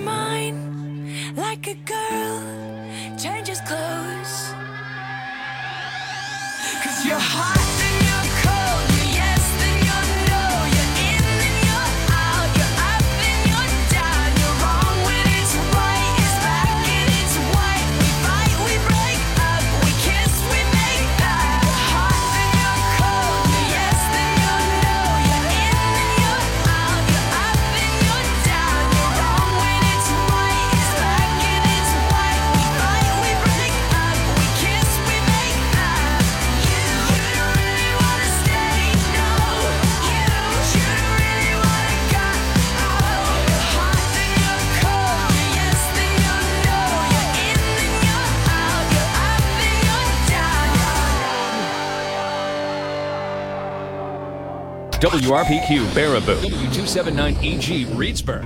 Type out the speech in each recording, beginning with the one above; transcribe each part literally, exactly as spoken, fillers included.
mine, like a girl changes clothes. 'Cause you're hot, then you're cold, you're yes, then you're no, you're in, then you're out, you're up, then you're down, you're wrong when it's right, it's black and it's white, we fight, we break up, we kiss, we make up. You're hot, then you're cold, you're yes, then you're no, you're in, then you're out, you're up, then you're down, you're wrong when it's right, it's black and it's white, we fight, we break up, we kiss, we make up. You, you don't really wanna stay, no. You, you don't really wanna go. Oh, you're hot, then you're cold, you're yes, then you're no, you're in, then you're out, you're up, then you're down. W R P Q Baraboo, W two seventy-nine E G Reedsburg.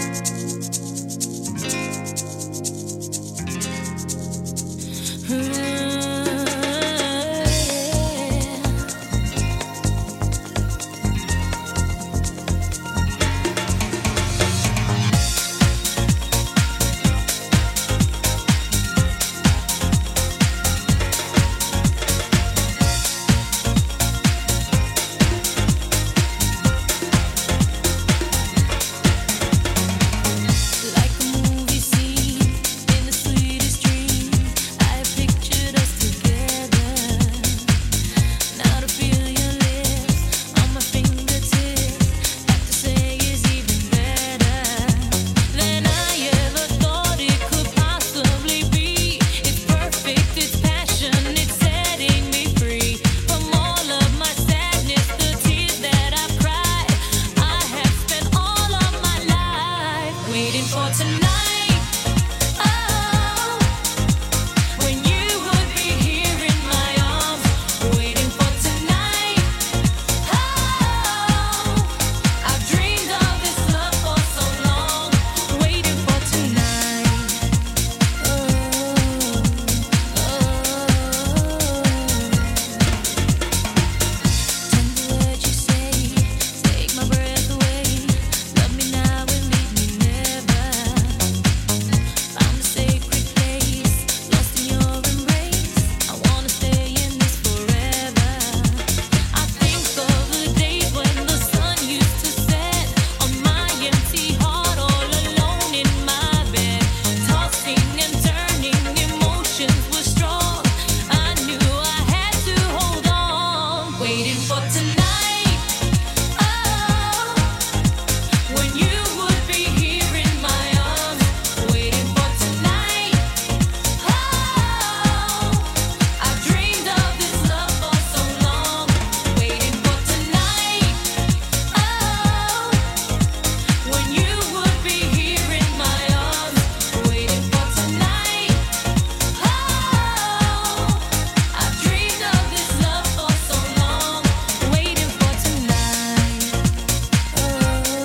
Like a movie scene in the sweetest dream, I have pictured us together. Now to feel your lips on my fingertips, have to say is even better than I ever thought it could possibly be. It's perfect, it's passion, it's setting me free from all of my sadness, the tears that I've cried. I have spent all of my life waiting for tonight. Oh, when you would be here in my arms, waiting for tonight. Oh, I've dreamed of this love for so long, waiting for tonight. Oh, oh, tender words you say, take my breath away. Love me now and leave me never. Found a sacred place, lost in your embrace. I wanna stay in this forever. I think of the days when the sun used to set on my empty heart, all alone in my bed, tossing and turning, emotions were strong. I knew I had to hold on, waiting for tonight. Oh, when you would be here in my arms, waiting for tonight. Oh, I've dreamed of this love for so long, waiting for tonight. Oh, when you would be here in my arms, waiting for tonight. Oh, I've dreamed of this love for so long, waiting for tonight. Oh, oh,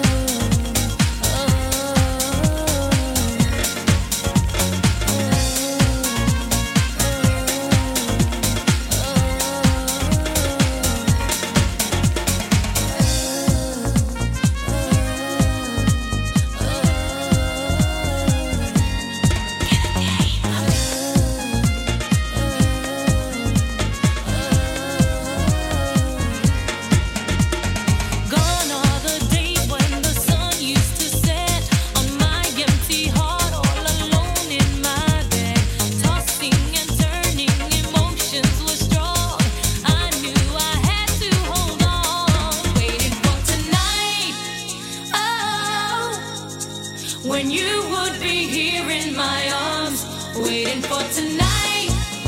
Gone are the days when the sun used to set on my empty heart, all alone in my bed, tossing and turning, emotions were strong. I knew I had to hold on, waiting for tonight. Oh, when you would be here in my arms, waiting for tonight.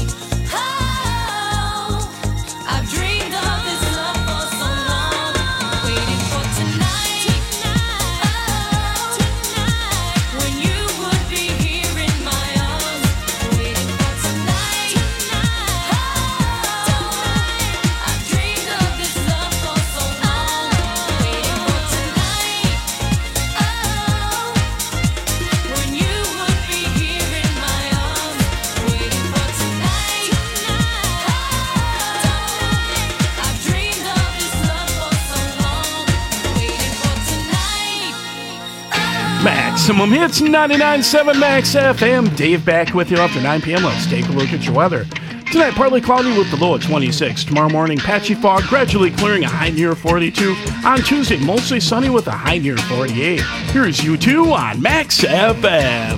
Oh, I've dreamed of this love for so long, waiting for tonight. Oh, when you would be here in my arms, waiting for tonight. Oh, I've dreamed of this love for so long, waiting for tonight. Oh, when you would be here in my arms, waiting Maximum Hits ninety-nine point seven Max F M. Dave back with you after nine p.m. Let's take a look at your weather. Tonight, partly cloudy with the low at twenty-six. Tomorrow morning, patchy fog, gradually clearing, a high near forty-two. On Tuesday, mostly sunny with a high near forty-eight. Here's U two on Max F M.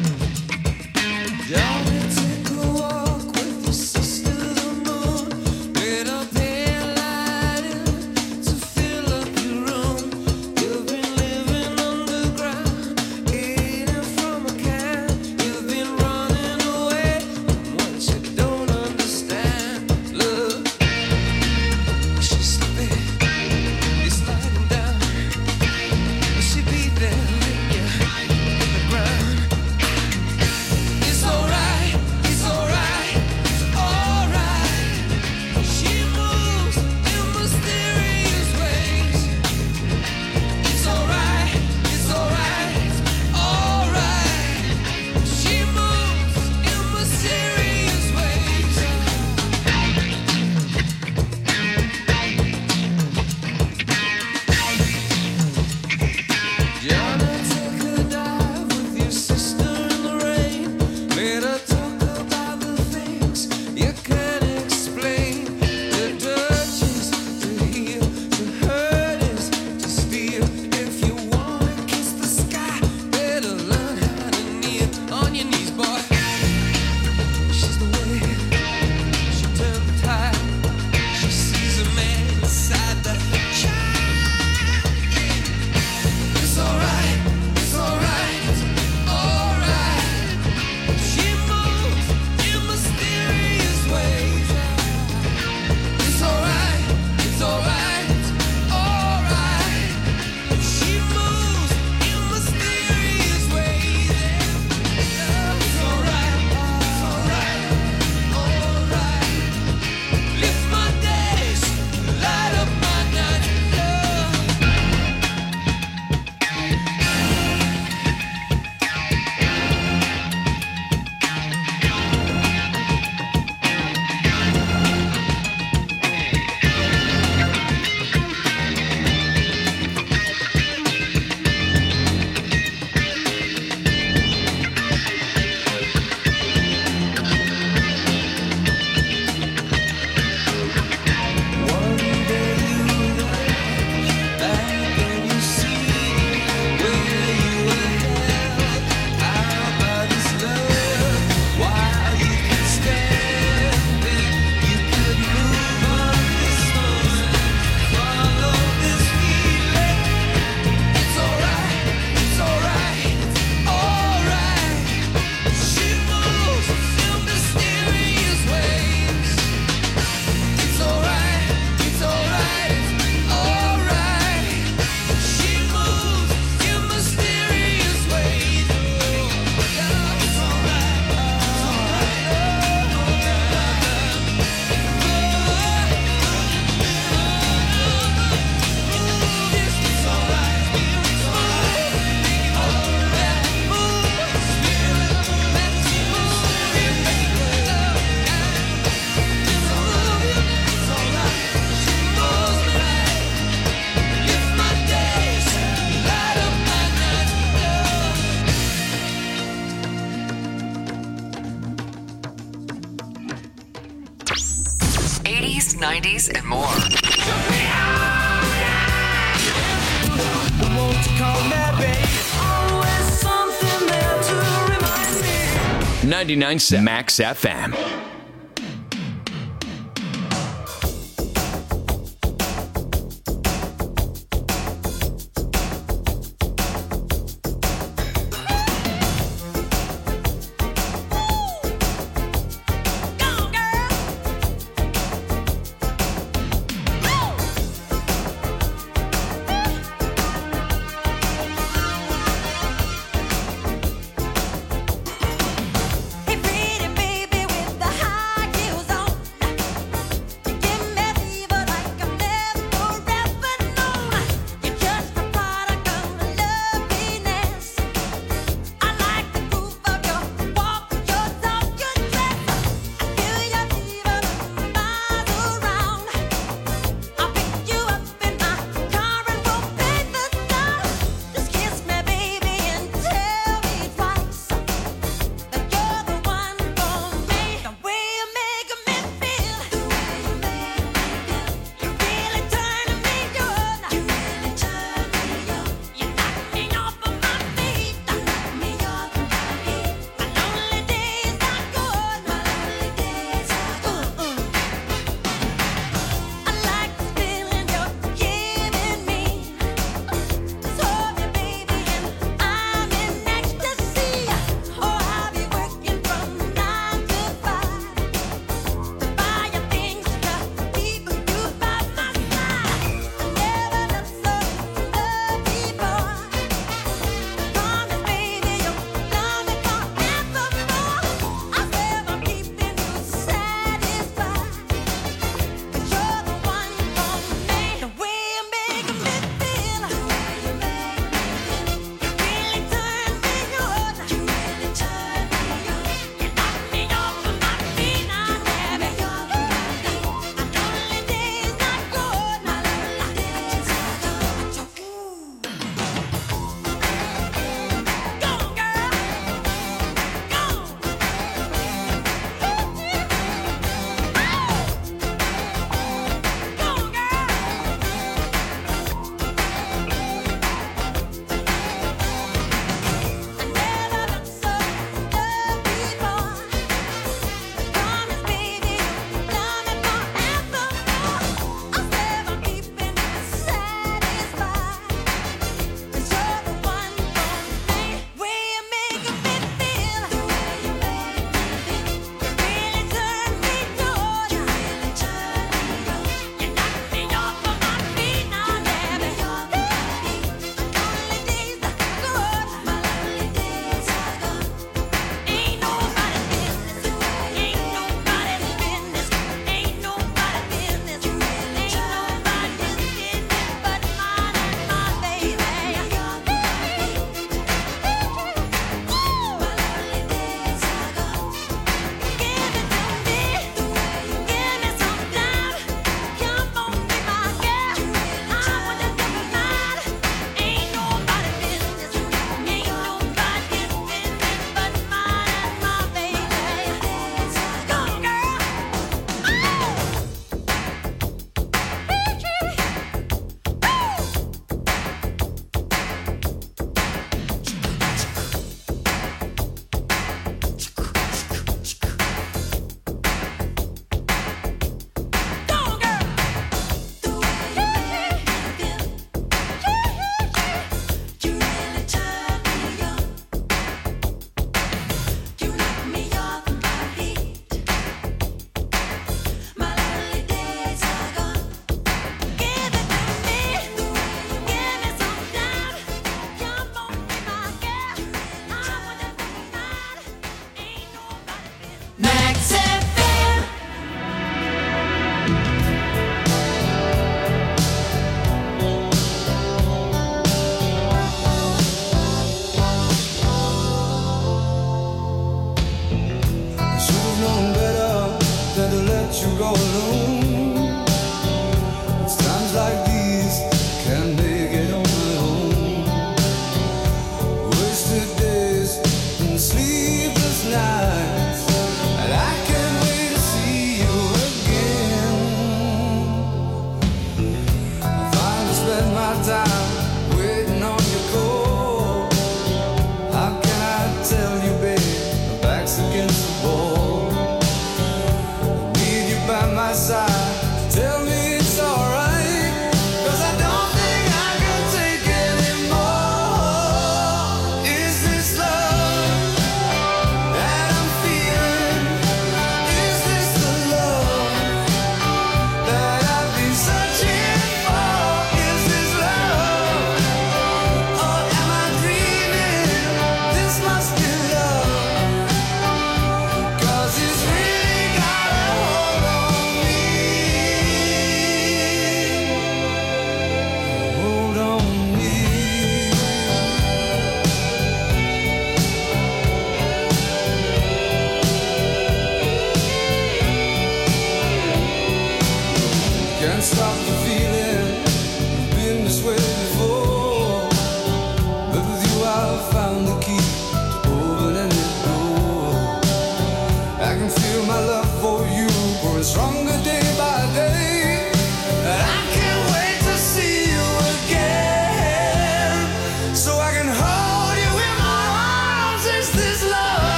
nineties, and more. ninety-nine point seven Max F M. Hey, pretty baby with the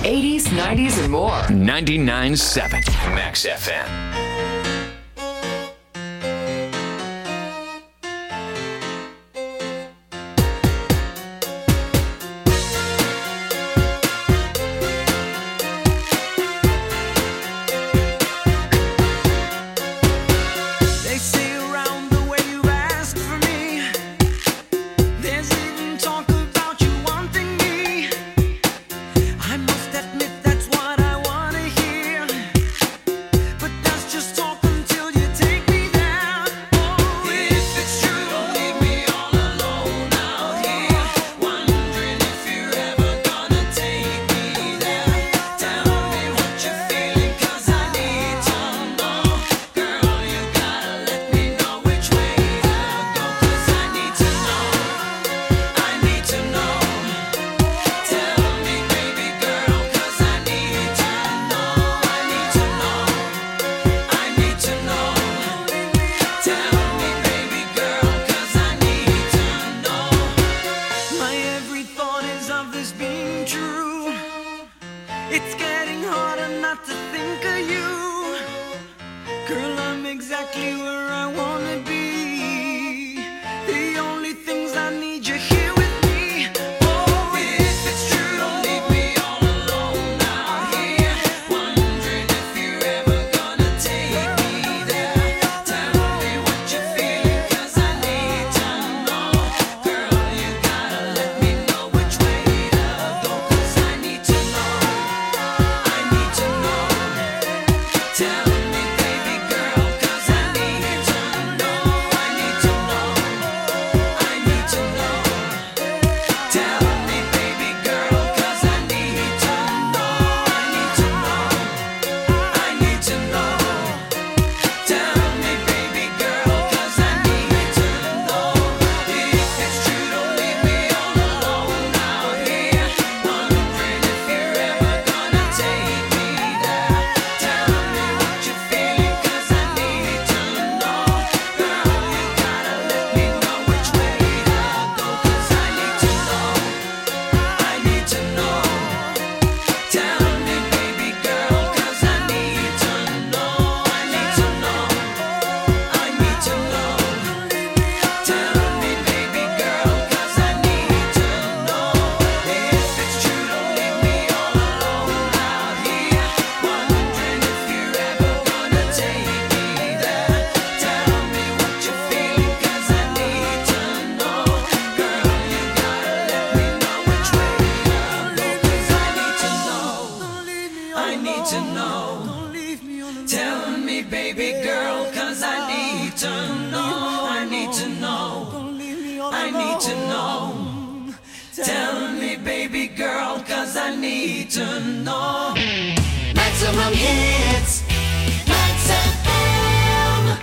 eighties, nineties, and more. ninety-nine point seven Max F M. Maximum hits. Max F M.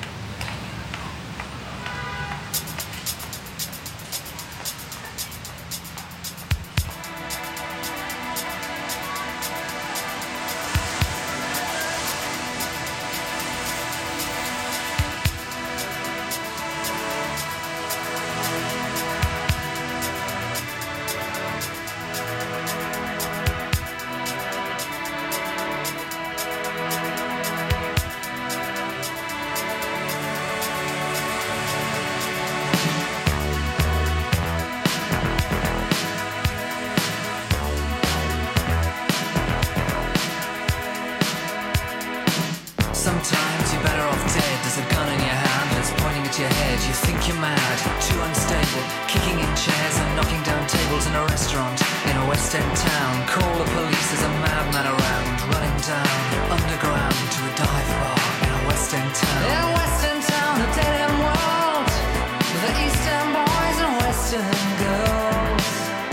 Sometimes you're better off dead. There's a gun in your hand that's pointing at your head. You think you're mad, too unstable, kicking in chairs and knocking down tables in a restaurant in a West End town. Call the police, there's a madman around, running down underground to a dive bar in a West End town. In a West End town, a dead end world, with the East End boys and West End girls.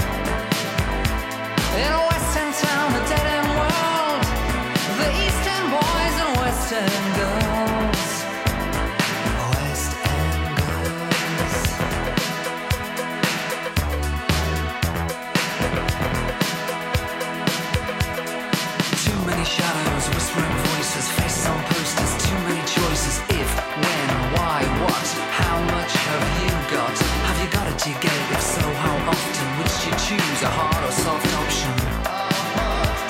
In a West End town, a dead end world, with the East End boys and West End girls. West End girls. Too many shadows, whispering voices, faces on posters, too many choices. If, when, why, what, how much have you got? Have you got it, do you get it? If so, how often? Which do you choose, a hard or soft option?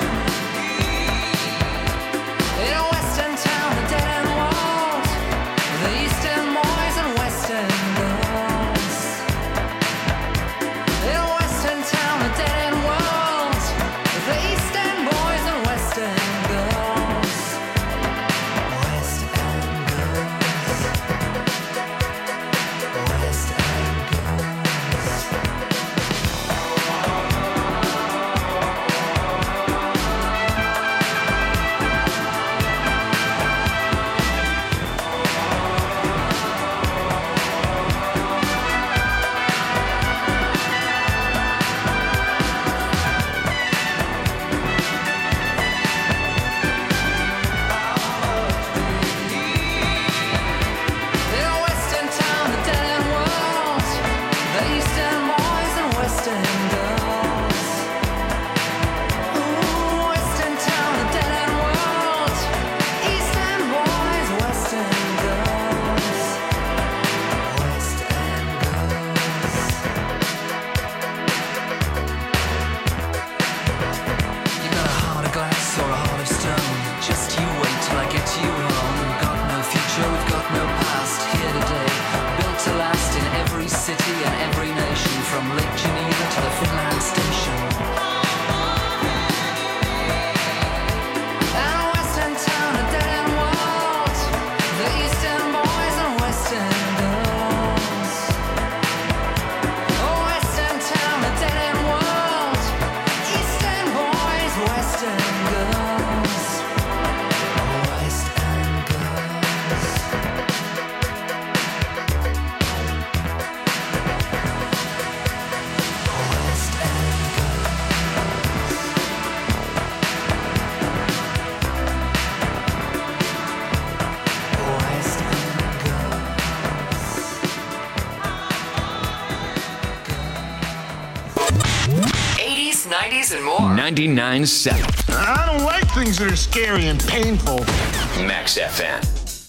nineties, and more. ninety-nine point seven I don't like things that are scary and painful. Max F M.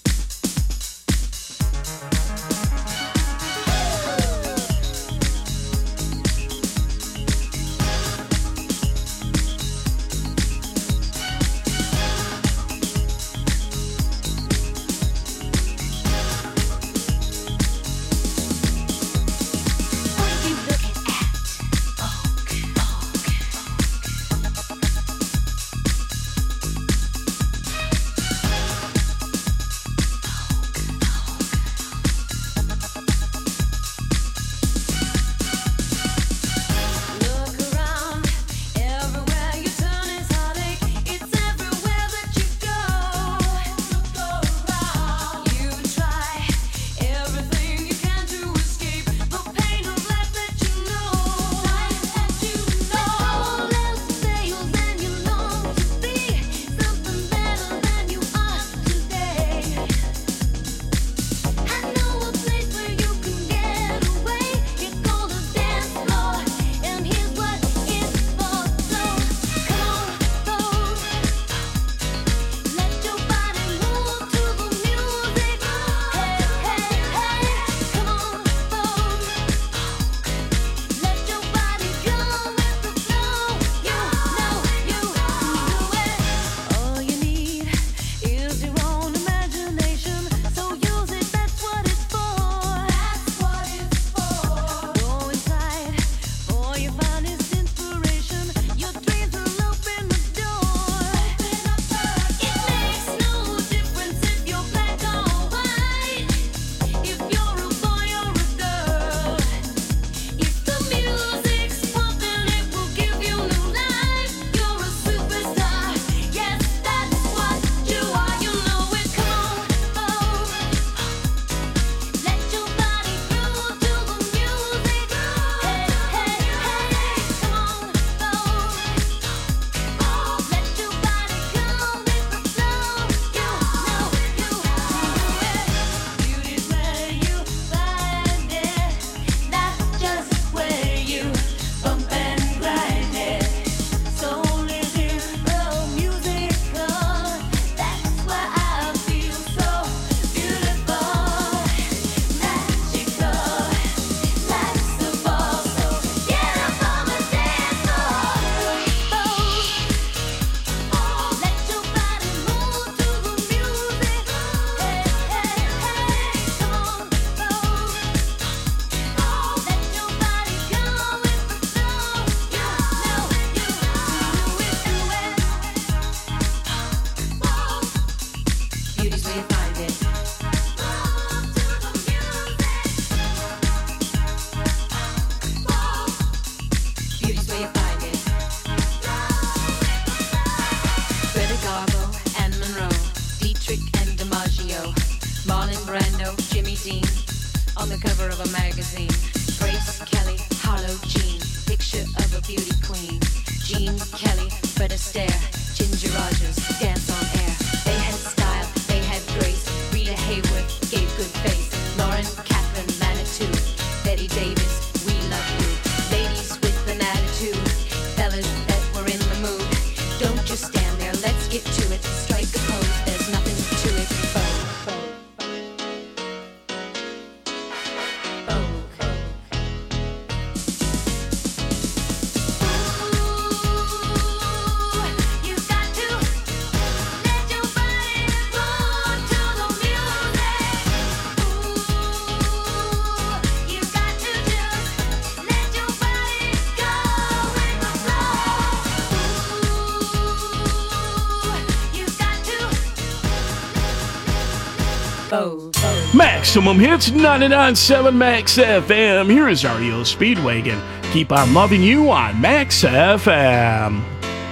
Maximum Hits ninety-nine point seven Max F M. Here is R E O Speedwagon. Keep on loving you on Max F M.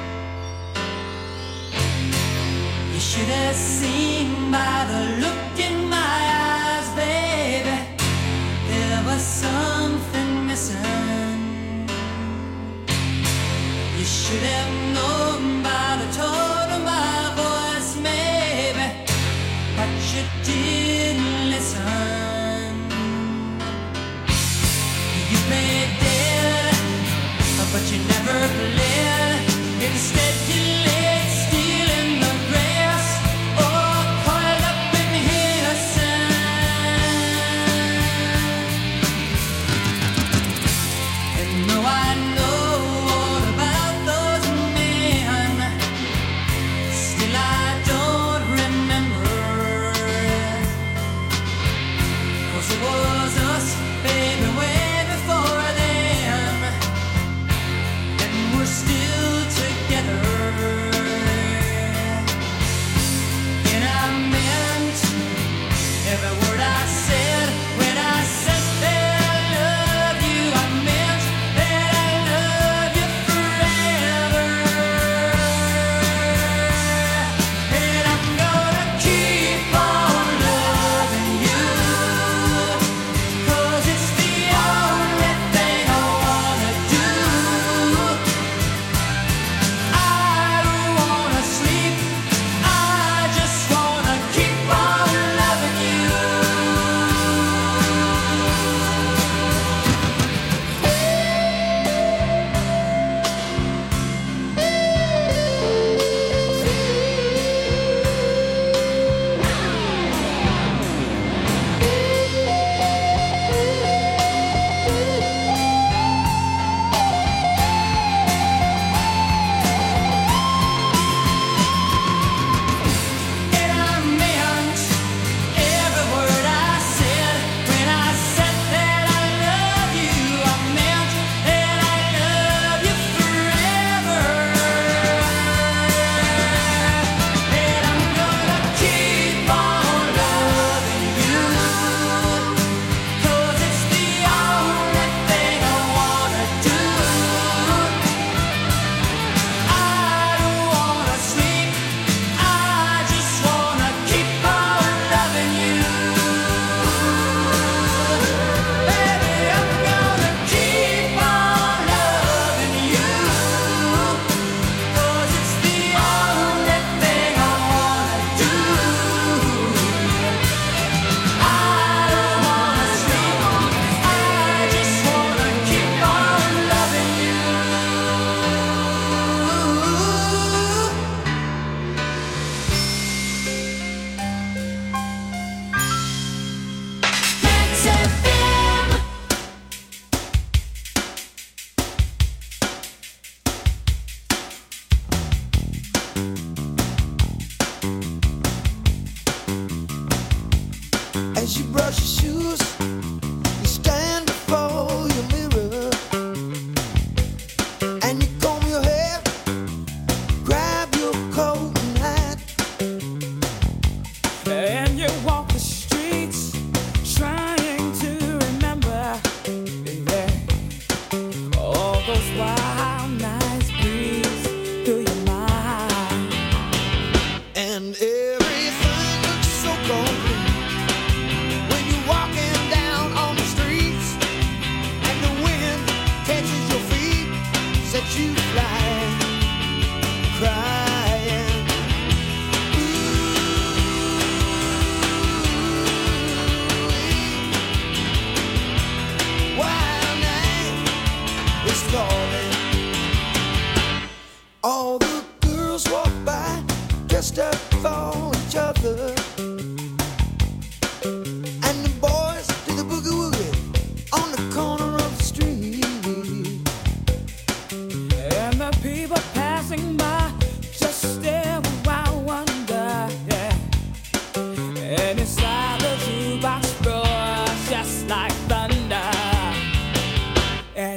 You should have seen by the look in my eyes, baby. There was something missing. You should have known by the tone of my voice, maybe. But you didn't listen. You played dead, but you never played.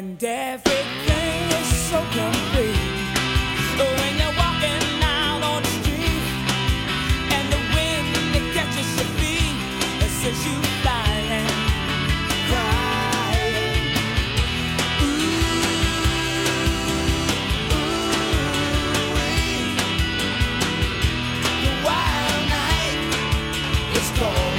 And everything is so complete when you're walking out on the street, and the wind it catches your feet, it sends you flying, crying. Ooh, ooh, the wild night is calling.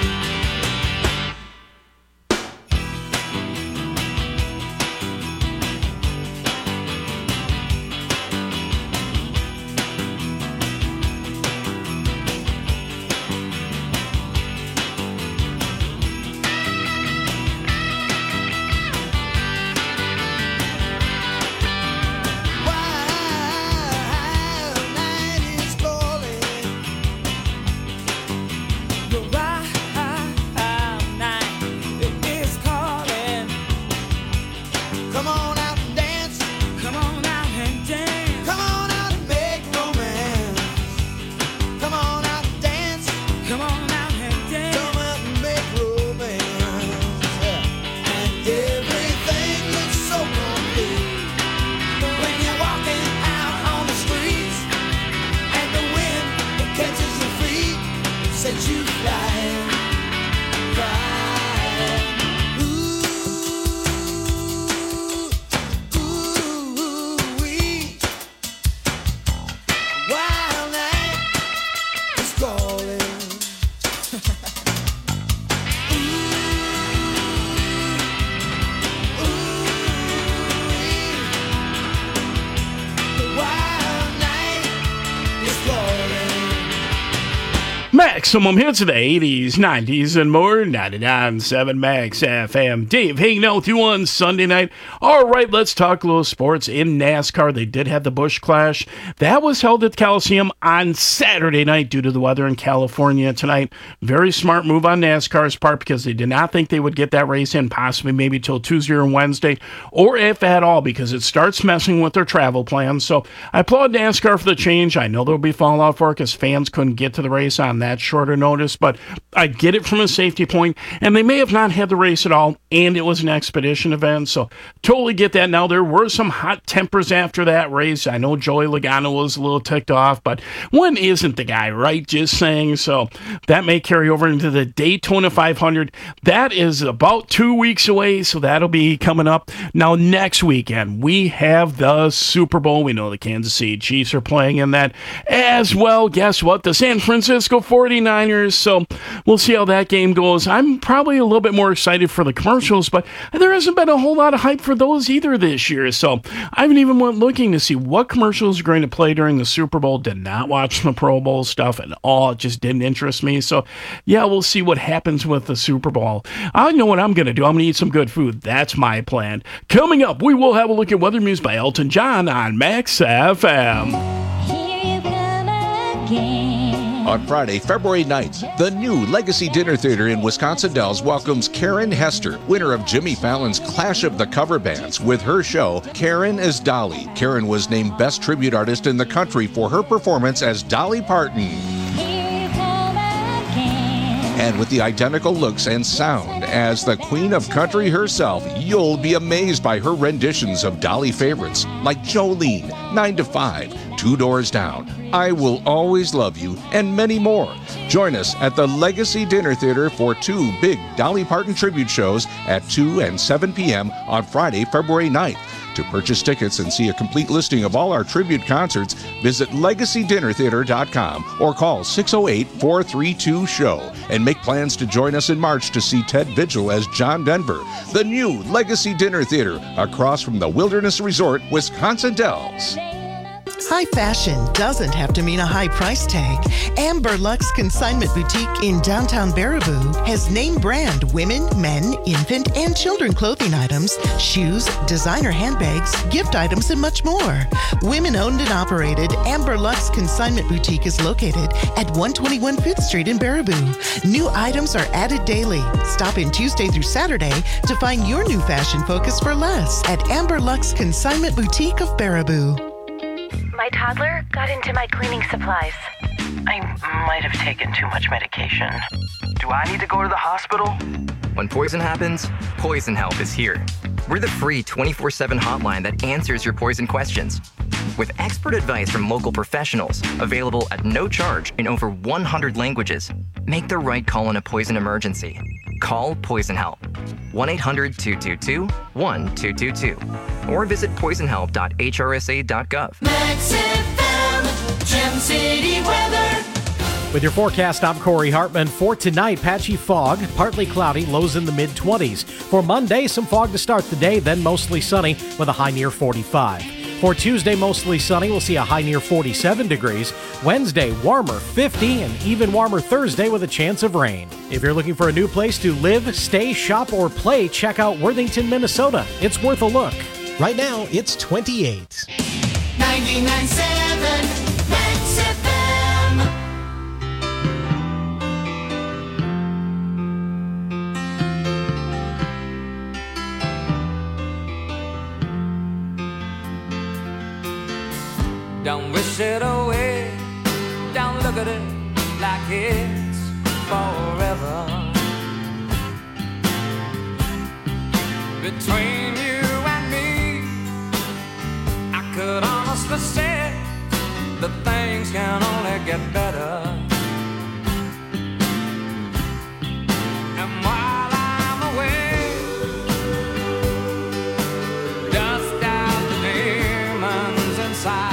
Maximum hits of the eighties, nineties, and more. ninety-nine point seven Max F M. Dave hanging out with you on Sunday night. All right, let's talk a little sports in NASCAR. They did have the Busch Clash. That was held at the Coliseum on Saturday night due to the weather in California tonight. Very smart move on NASCAR's part because they did not think they would get that race in possibly maybe till Tuesday or Wednesday, or if at all, because it starts messing with their travel plans. So I applaud NASCAR for the change. I know there'll be fallout for it because fans couldn't get to the race on that shorter notice, but I get it from a safety point, and they may have not had the race at all, and it was an expedition event, so totally get that. Now, there were some hot tempers after that race. I know Joey Logano was a little ticked off, but when isn't the guy, right? Just saying. So that may carry over into the Daytona five hundred. That is about two weeks away, so that'll be coming up. Now, next weekend, we have the Super Bowl. We know the Kansas City Chiefs are playing in that as well. Guess what? The San Francisco forty-niners. So we'll see how that game goes. I'm probably a little bit more excited for the commercials, but there hasn't been a whole lot of hype for those either this year. So I haven't even went looking to see what commercials are going to play during the Super Bowl. Did not watch the Pro Bowl stuff at all. It just didn't interest me. So yeah, we'll see what happens with the Super Bowl. I know what I'm going to do. I'm going to eat some good food. That's my plan. Coming up, we will have a look at Weather News by Elton John on Max F M. Here you come again. On Friday, February ninth, the new Legacy Dinner Theater in Wisconsin Dells welcomes Karen Hester, winner of Jimmy Fallon's Clash of the Cover Bands, with her show, Karen as Dolly. Karen was named Best Tribute Artist in the country for her performance as Dolly Parton. Here you come again. And with the identical looks and sound as the Queen of Country herself, you'll be amazed by her renditions of Dolly favorites like Jolene, nine to five, Two Doors Down, I Will Always Love You, and many more. Join us at the Legacy Dinner Theater for two big Dolly Parton tribute shows at two and seven p.m. on Friday, February ninth. To purchase tickets and see a complete listing of all our tribute concerts, visit legacy dinner theater dot com or call six oh eight, four three two, show and make plans to join us in March to see Ted Vigil as John Denver. The new Legacy Dinner Theater across from the Wilderness Resort, Wisconsin Dells. High fashion doesn't have to mean a high price tag. Amber Lux Consignment Boutique in downtown Baraboo has name brand women, men, infant, and children clothing items, shoes, designer handbags, gift items, and much more. Women owned and operated, Amber Lux Consignment Boutique is located at one twenty-one fifth Street in Baraboo. New items are added daily. Stop in Tuesday through Saturday to find your new fashion focus for less at Amber Lux Consignment Boutique of Baraboo. My toddler got into my cleaning supplies. I might have taken too much medication. Do I need to go to the hospital? When poison happens, Poison Help is here. We're the free twenty-four seven hotline that answers your poison questions. With expert advice from local professionals, available at no charge in over one hundred languages, make the right call in a poison emergency. Call Poison Help. one eight hundred two two two one two two two. Or visit poison help dot h r s a dot gov. Max F M, Gem City weather. With your forecast, I'm Corey Hartman. For tonight, patchy fog, partly cloudy, lows in the mid twenties. For Monday, some fog to start the day, then mostly sunny with a high near forty-five. For Tuesday, mostly sunny, we'll see a high near forty-seven degrees. Wednesday, warmer, fifty, and even warmer Thursday with a chance of rain. If you're looking for a new place to live, stay, shop, or play, check out Worthington, Minnesota. It's worth a look. Right now, it's twenty-eight. ninety-nine point seven Max F M. Don't wish it away. Don't look at it like it's forever. Between you and me, I could honestly say that things can only get better. And while I'm away, dust out the demons inside.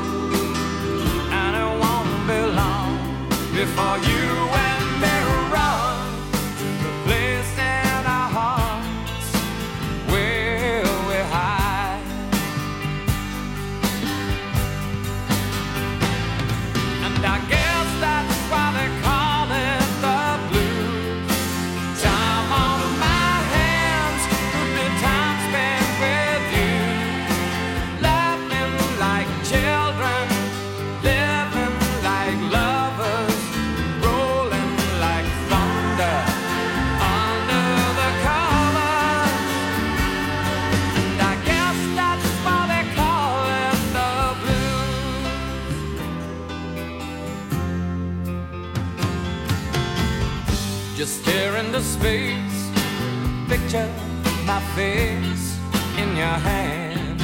Before you and me run to the place in our hearts where we hide. And I guess that's why they call it the blues. Time on my hands could be time spent with you, laughing like children, living like lovers. Just stare into space, picture my face in your hands.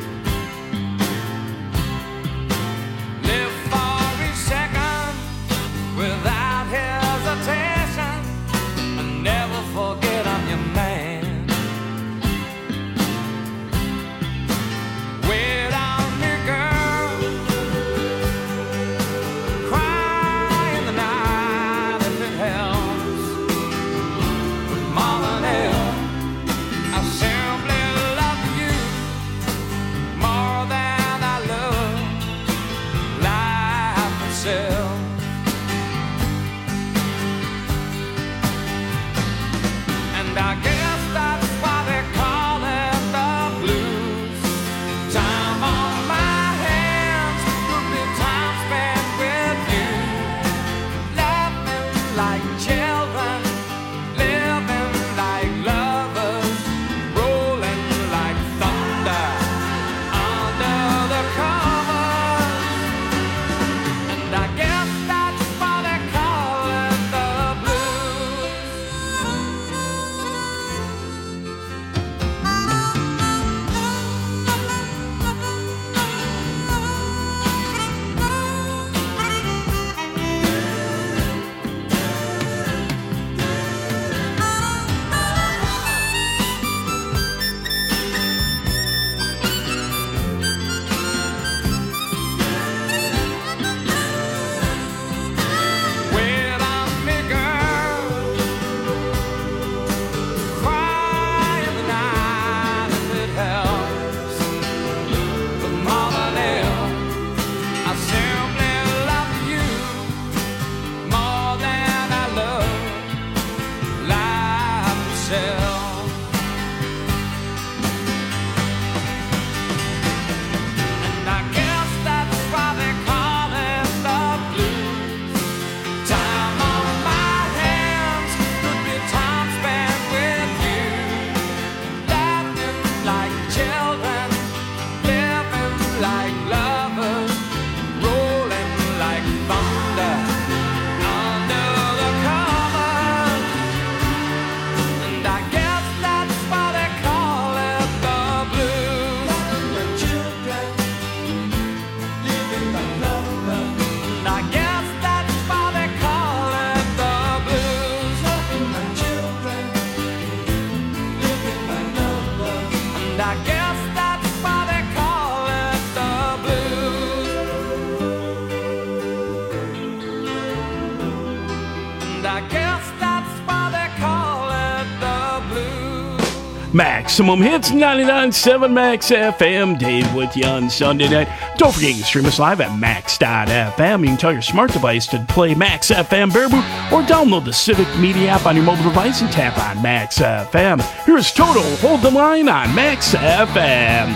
Live for each second without hesitation, and never forget I'm your man. Wait on me, girl, cry in the night if it helps. I simply love you more than I love life itself. And I guess that's why they call it the blues. Time on my hands could be time spent with you, laughing like children, living like lovers, rolling like thunder under the covers. And I guess that's why they call it the blues. Wait on me, girl, cry in the night if it helps. But more than ever, I simply love you more than I love life itself. And I guess that's why they call it the blues. Time on my hands could be time spent with you, laughing like children, living like lovers, rolling like thunder under the covers. And I guess Maximum Hits, ninety-nine point seven Max F M. Dave with you on Sunday night. Don't forget you can stream us live at max dot f m. You can tell your smart device to play Max F M Baraboo or download the Civic Media app on your mobile device and tap on Max F M. Here's Toto, Hold the Line on Max F M.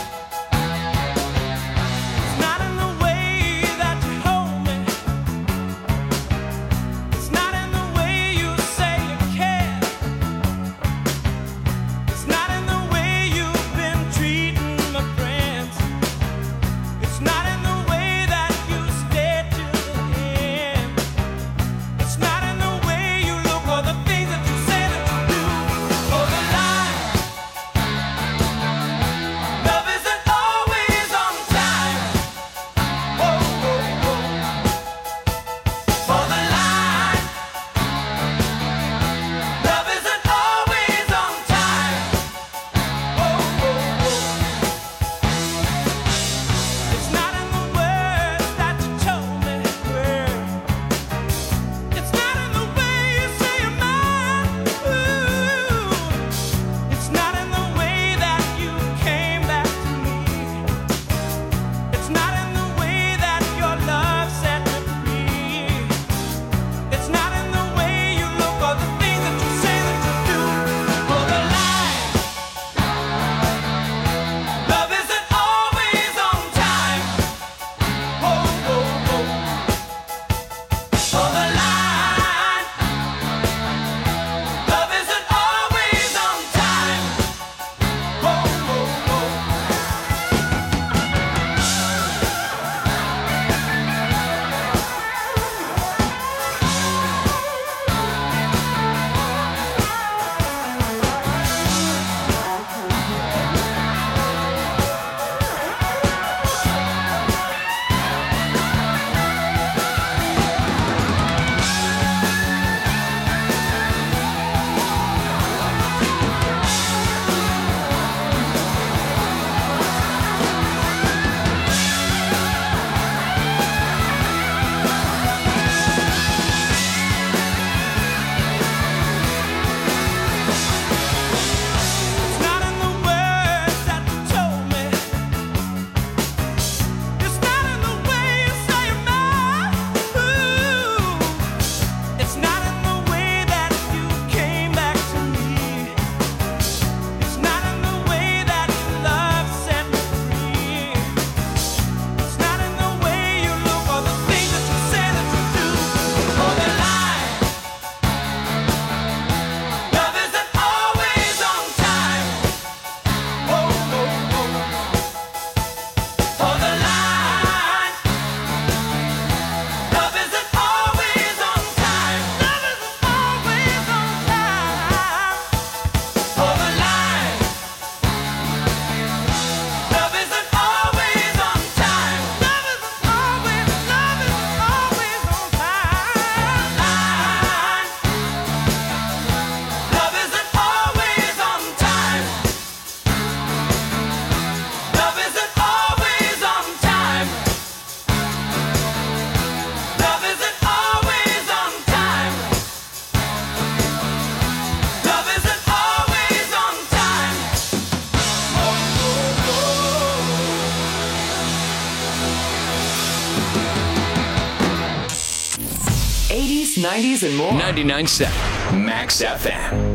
nineties and more. ninety-nine point seven Max F M.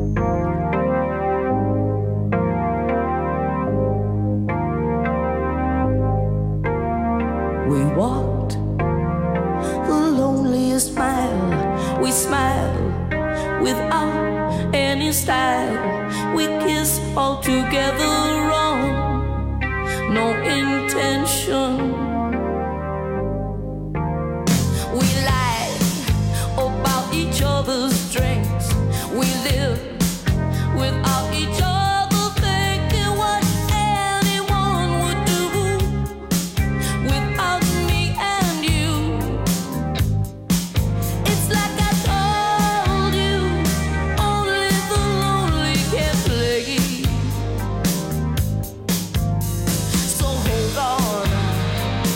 We walked the loneliest mile. We smiled without any style. We kissed all together wrong. No intention. We lied about each other's strengths. We lived without each other thinking what anyone would do without me and you. It's like I told you, only the lonely can play. So hold on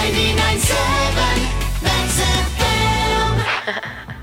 ninety-nine point seven Max F M.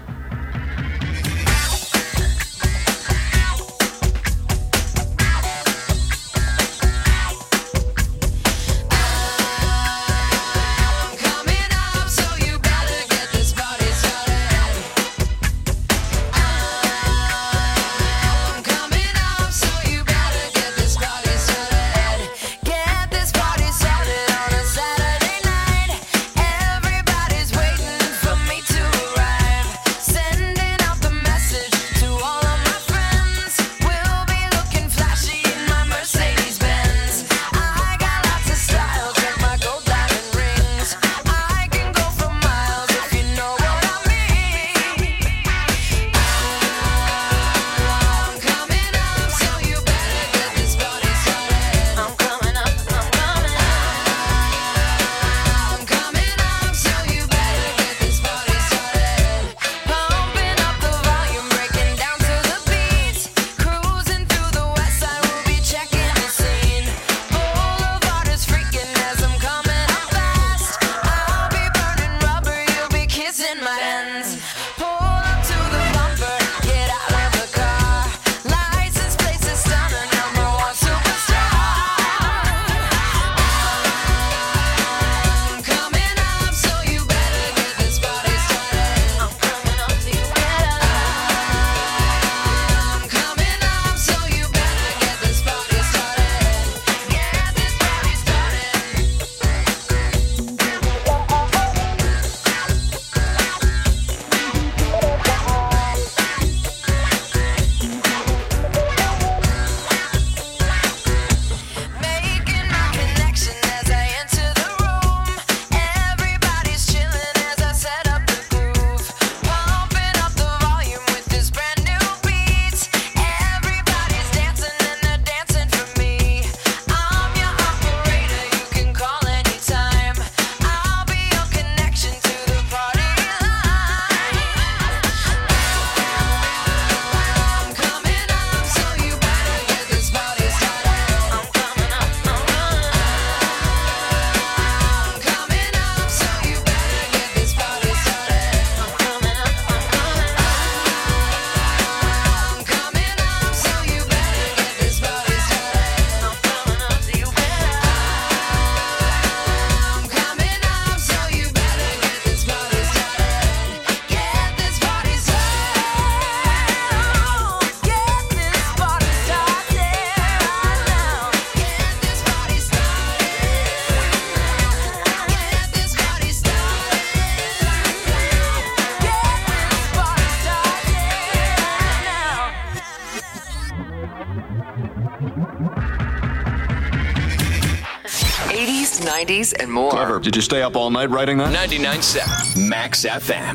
eighties, nineties, and more. Clever. Did you stay up all night writing that? ninety-nine point seven Max F M.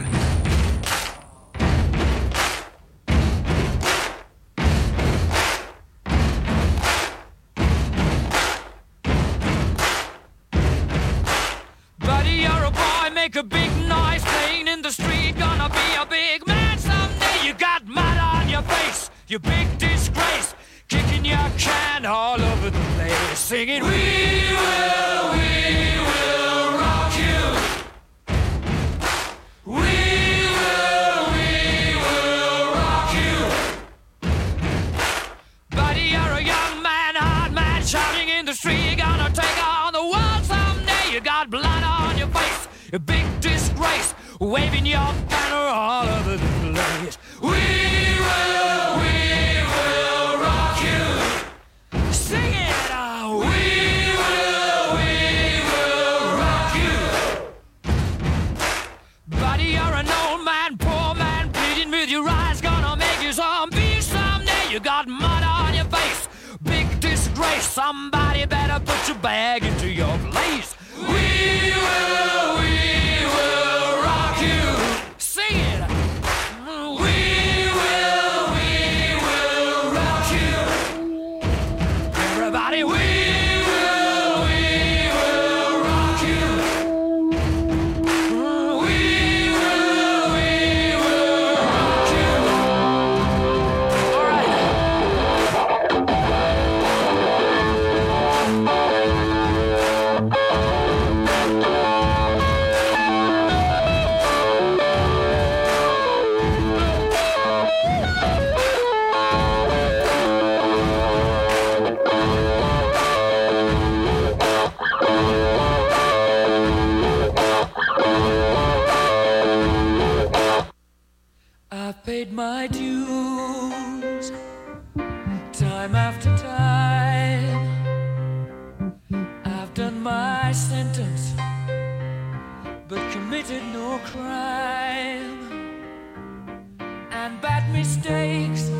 Buddy, you're a boy, make a big noise, playing in the street, gonna be a big man someday. You got mud on your face, you big disgrace, kicking your can all over the place, singing, we will, we will rock you. We will, we will rock you. Buddy, you're a young man, hard man, shouting in the street, gonna take on the world someday. You got blood on your face, a big disgrace, waving your banner all over the place. We will, we will rock you. Sing it out. We will, we will rock you. Buddy, you're an old man, poor man, pleading with your eyes, gonna make you zombie someday. You got mud on your face, big disgrace, somebody better put your bag into your place. We will, we will rock you. Sing it. We will, we will rock you. Everybody, we will, we will rock you. We will, we will rock you. All right. my dues time after time. I've done my sentence but committed no crime, and bad mistakes